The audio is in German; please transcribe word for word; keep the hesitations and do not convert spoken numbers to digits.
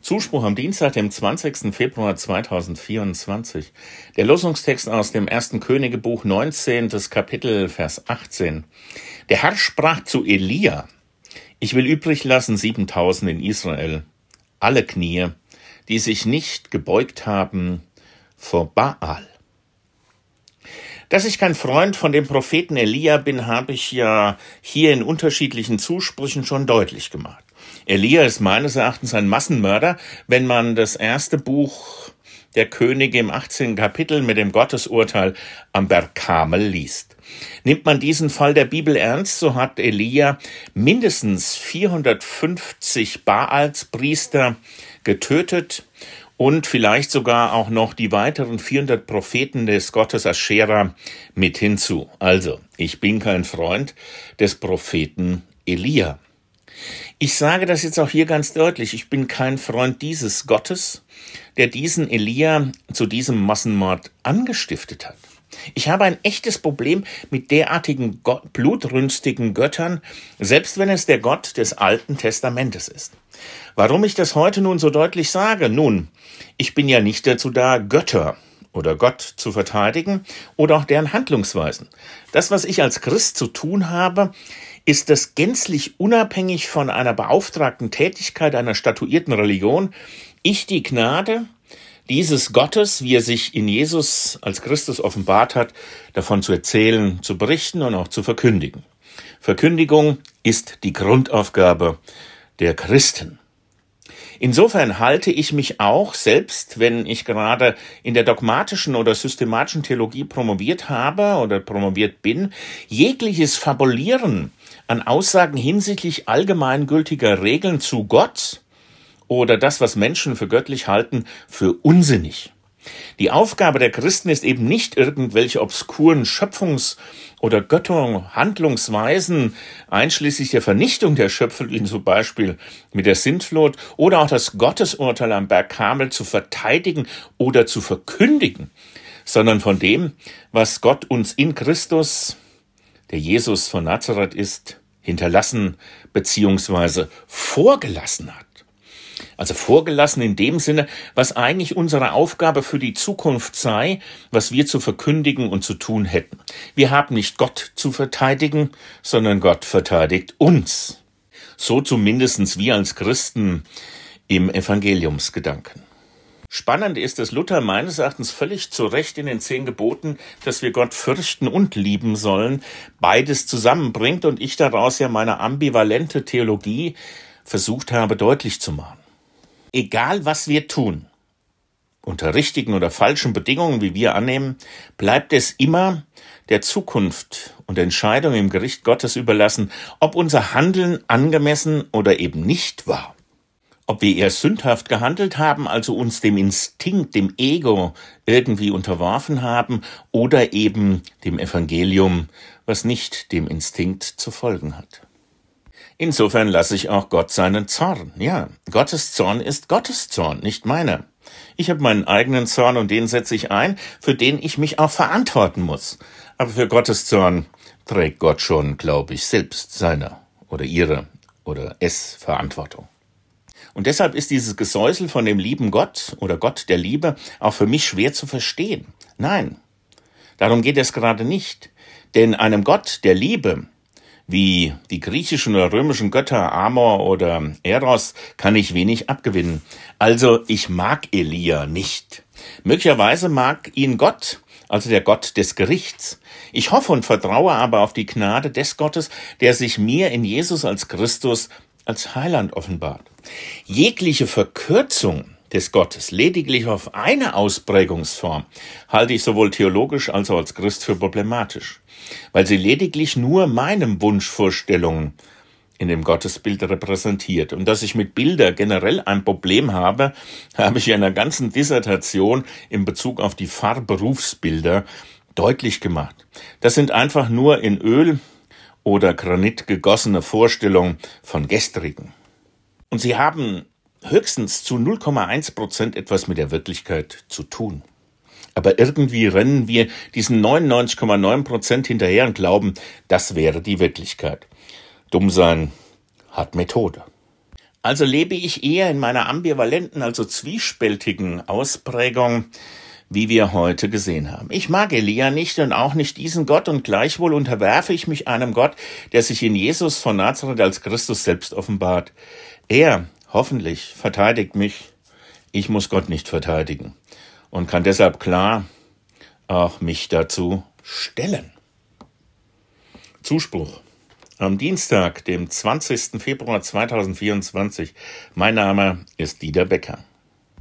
Zuspruch am Dienstag, dem zwanzigsten Februar zweitausendvierundzwanzig. Der Losungstext aus dem ersten Königebuch, neunzehntes Kapitel, Vers achtzehn. Der Herr sprach zu Elia: Ich will übrig lassen siebentausend in Israel, alle Knie, die sich nicht gebeugt haben vor Baal. Dass ich kein Freund von dem Propheten Elia bin, habe ich ja hier in unterschiedlichen Zusprüchen schon deutlich gemacht. Elia ist meines Erachtens ein Massenmörder, wenn man das erste Buch der Könige im achtzehnten Kapitel mit dem Gottesurteil am Berg Karmel liest. Nimmt man diesen Fall der Bibel ernst, so hat Elia mindestens vierhundertfünfzig Baalspriester getötet und vielleicht sogar auch noch die weiteren vierhundert Propheten des Gottes Aschera mit hinzu. Also, ich bin kein Freund des Propheten Elia. Ich sage das jetzt auch hier ganz deutlich, ich bin kein Freund dieses Gottes, der diesen Elia zu diesem Massenmord angestiftet hat. Ich habe ein echtes Problem mit derartigen Gott, blutrünstigen Göttern, selbst wenn es der Gott des Alten Testamentes ist. Warum ich das heute nun so deutlich sage? Nun, ich bin ja nicht dazu da, Götter oder Gott zu verteidigen oder auch deren Handlungsweisen. Das, was ich als Christ zu tun habe, ist das gänzlich unabhängig von einer beauftragten Tätigkeit einer statuierten Religion. Ich die Gnade dieses Gottes, wie er sich in Jesus als Christus offenbart hat, davon zu erzählen, zu berichten und auch zu verkündigen. Verkündigung ist die Grundaufgabe der Christen. Insofern halte ich mich auch, selbst wenn ich gerade in der dogmatischen oder systematischen Theologie promoviert habe oder promoviert bin, jegliches Fabulieren an Aussagen hinsichtlich allgemeingültiger Regeln zu Gott oder das, was Menschen für göttlich halten, für unsinnig. Die Aufgabe der Christen ist eben nicht, irgendwelche obskuren Schöpfungs- oder Götterhandlungsweisen, einschließlich der Vernichtung der Schöpfung, wie zum Beispiel mit der Sintflut, oder auch das Gottesurteil am Berg Karmel zu verteidigen oder zu verkündigen, sondern von dem, was Gott uns in Christus, der Jesus von Nazareth ist, hinterlassen bzw. vorgelassen hat. Also vorgelassen in dem Sinne, was eigentlich unsere Aufgabe für die Zukunft sei, was wir zu verkündigen und zu tun hätten. Wir haben nicht Gott zu verteidigen, sondern Gott verteidigt uns. So zumindest wir als Christen im Evangeliumsgedanken. Spannend ist, dass Luther meines Erachtens völlig zu Recht in den zehn Geboten, dass wir Gott fürchten und lieben sollen, beides zusammenbringt und ich daraus ja meine ambivalente Theologie versucht habe deutlich zu machen. Egal was wir tun, unter richtigen oder falschen Bedingungen, wie wir annehmen, bleibt es immer der Zukunft und Entscheidung im Gericht Gottes überlassen, ob unser Handeln angemessen oder eben nicht war. Ob wir eher sündhaft gehandelt haben, also uns dem Instinkt, dem Ego irgendwie unterworfen haben oder eben dem Evangelium, was nicht dem Instinkt zu folgen hat. Insofern lasse ich auch Gott seinen Zorn. Ja, Gottes Zorn ist Gottes Zorn, nicht meiner. Ich habe meinen eigenen Zorn und den setze ich ein, für den ich mich auch verantworten muss. Aber für Gottes Zorn trägt Gott schon, glaube ich, selbst seine oder ihre oder es Verantwortung. Und deshalb ist dieses Gesäusel von dem lieben Gott oder Gott der Liebe auch für mich schwer zu verstehen. Nein, darum geht es gerade nicht. Denn einem Gott der Liebe, wie die griechischen oder römischen Götter Amor oder Eros, kann ich wenig abgewinnen. Also ich mag Elia nicht. Möglicherweise mag ihn Gott, also der Gott des Gerichts. Ich hoffe und vertraue aber auf die Gnade des Gottes, der sich mir in Jesus als Christus als Heiland offenbart. Jegliche Verkürzung des Gottes lediglich auf eine Ausprägungsform halte ich sowohl theologisch als auch als Christ für problematisch, weil sie lediglich nur meinem Wunschvorstellungen in dem Gottesbild repräsentiert. Und dass ich mit Bilder generell ein Problem habe, habe ich in einer ganzen Dissertation in Bezug auf die Pfarrberufsbilder deutlich gemacht. Das sind einfach nur in Öl oder Granit gegossene Vorstellungen von Gestrigen. Und sie haben höchstens zu null Komma eins Prozent etwas mit der Wirklichkeit zu tun. Aber irgendwie rennen wir diesen neunundneunzig Komma neun Prozent hinterher und glauben, das wäre die Wirklichkeit. Dumm sein hat Methode. Also lebe ich eher in meiner ambivalenten, also zwiespältigen Ausprägung, wie wir heute gesehen haben. Ich mag Elia nicht und auch nicht diesen Gott, und gleichwohl unterwerfe ich mich einem Gott, der sich in Jesus von Nazareth als Christus selbst offenbart. Er, hoffentlich, verteidigt mich. Ich muss Gott nicht verteidigen und kann deshalb klar auch mich dazu stellen. Zuspruch. Am Dienstag, dem zwanzigsten Februar zweitausendvierundzwanzig. Mein Name ist Dieter Becker.